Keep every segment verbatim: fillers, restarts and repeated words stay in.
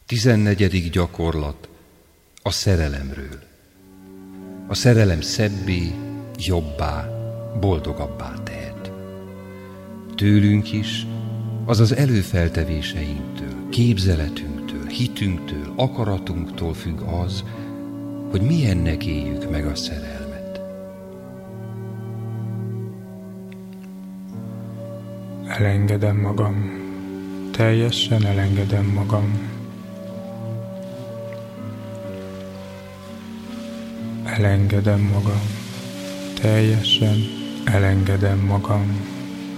Tizennegyedik gyakorlat a szerelemről. A szerelem szebbé, jobbá, boldogabbá tehet. Tőlünk is, azaz előfeltevéseinktől, képzeletünktől, hitünktől, akaratunktól függ az, hogy milyennek éljük meg a szerelmet. Elengedem magam, teljesen elengedem magam. Elengedem magam, teljesen elengedem magam.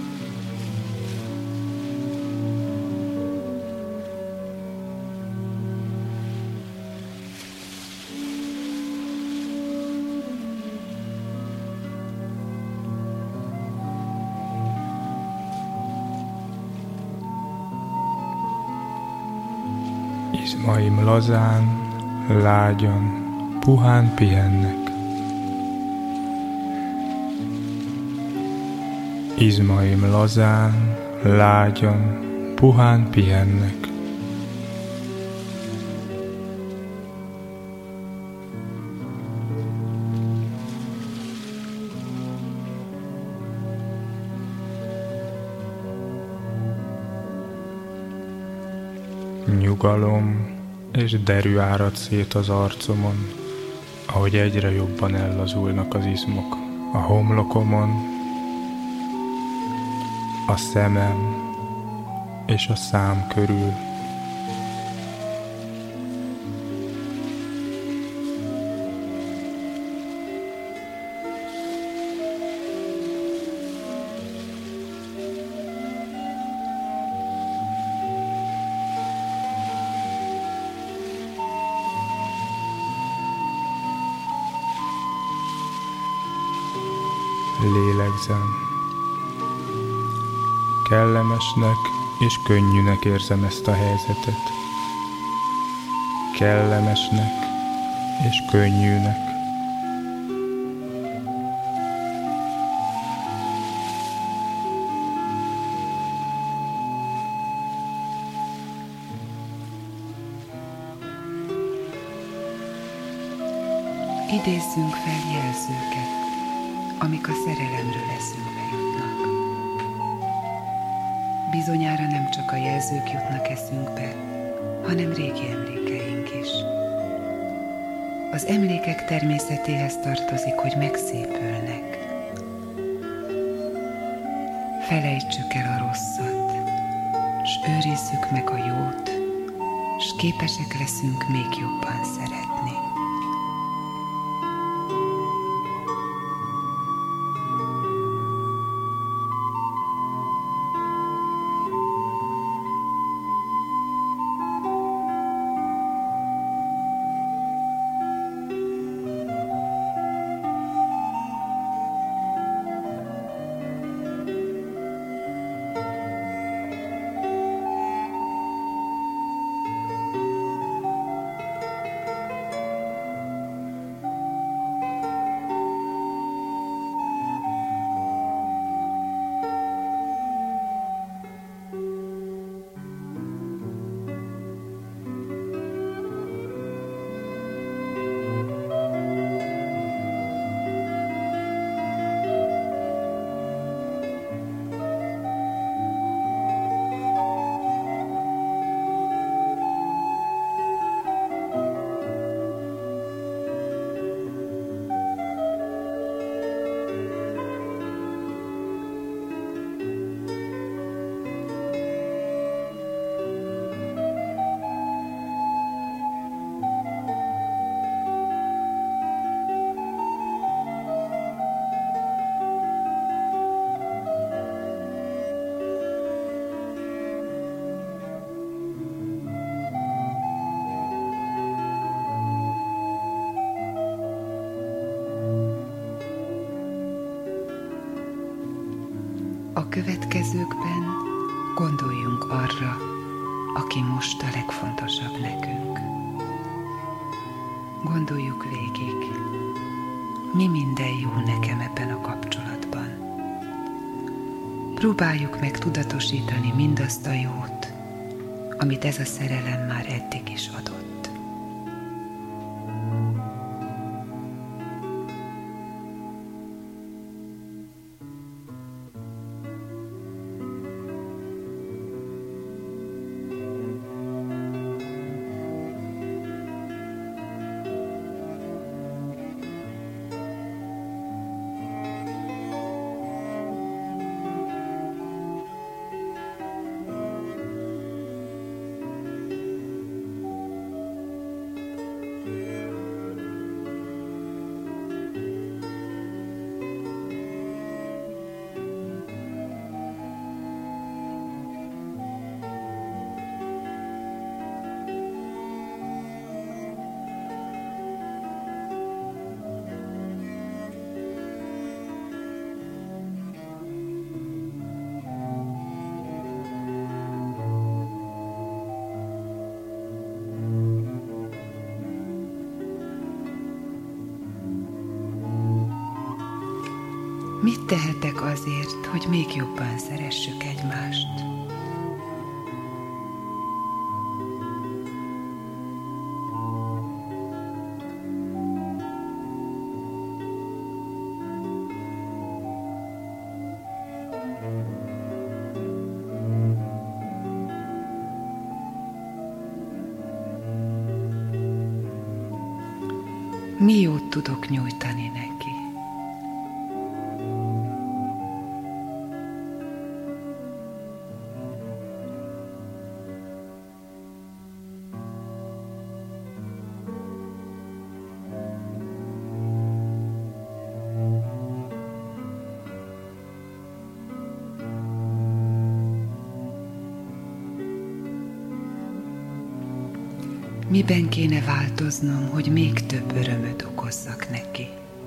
Izmaim lazán, lágyan, puhán pihennek. Izmaim lazán, lágyan, puhán pihennek. Nyugalom és derű árad szét az arcomon, ahogy egyre jobban ellazulnak az izmok a homlokomon, a szemem és a szám körül. Lélegzem. Kellemesnek és könnyűnek érzem ezt a helyzetet. Kellemesnek és könnyűnek. Idézzünk fel jelzőket, amik a szerelemről eszünkbe jutnak. Bizonyára nem csak a jelzők jutnak eszünkbe, hanem régi emlékeink is. Az emlékek természetéhez tartozik, hogy megszépülnek. Felejtsük el a rosszat, s őrizzük meg a jót, s képesek leszünk még jobban szeretni. A következőkben gondoljunk arra, aki most a legfontosabb nekünk. Gondoljuk végig, mi minden jó nekem ebben a kapcsolatban. Próbáljuk meg tudatosítani mindazt a jót, amit ez a szerelem már eddig is adott. Mit tehetek azért, hogy még jobban szeressük egymást? Mi jót tudok nyújtani neki? Miben kéne változnom, hogy még több örömöt okozzak neki?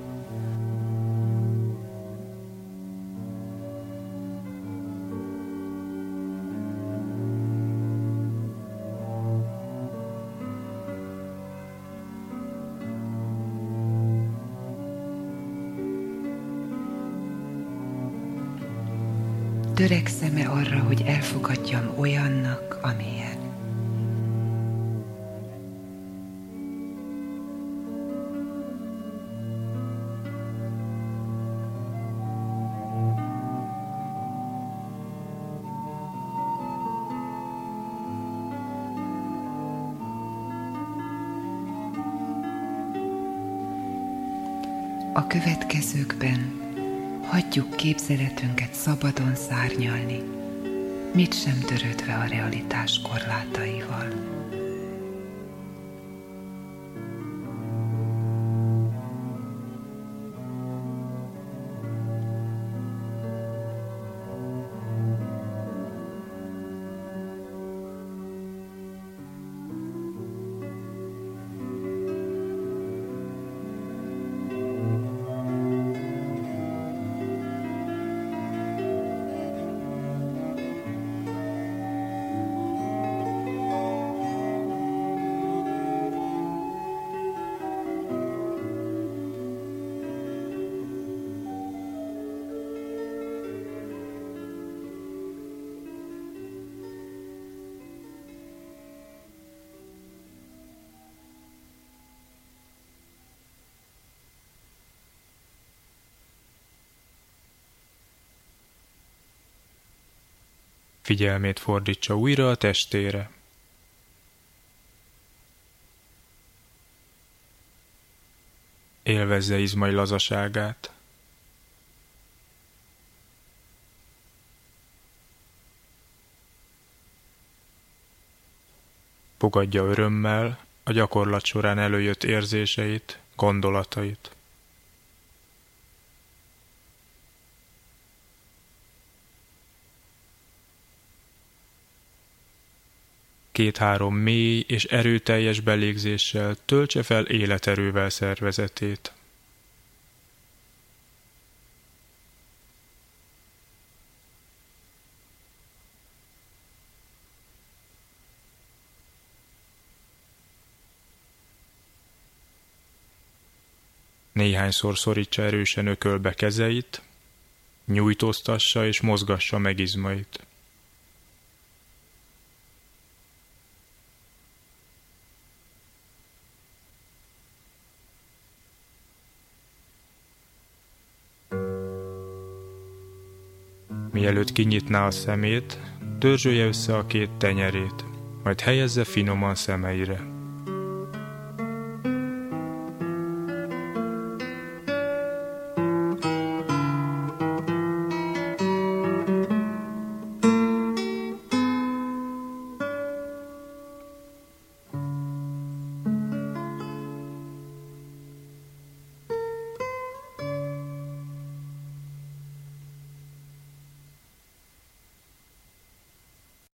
Törekszem-e arra, hogy elfogadjam olyannak, amilyen? A következőkben hagyjuk képzeletünket szabadon szárnyalni, mit sem törődve a realitás korlátaival. Figyelmét fordítsa újra a testére. Élvezze izmai lazaságát. Fogadja örömmel a gyakorlat során előjött érzéseit, gondolatait. Két-három mély és erőteljes belégzéssel töltse fel életerővel szervezetét. Néhányszor szorítsa erősen ökölbe kezeit, nyújtóztassa és mozgassa meg izmait. Mielőtt kinyitná a szemét, dörzsölje össze a két tenyerét, majd helyezze finoman szemeire.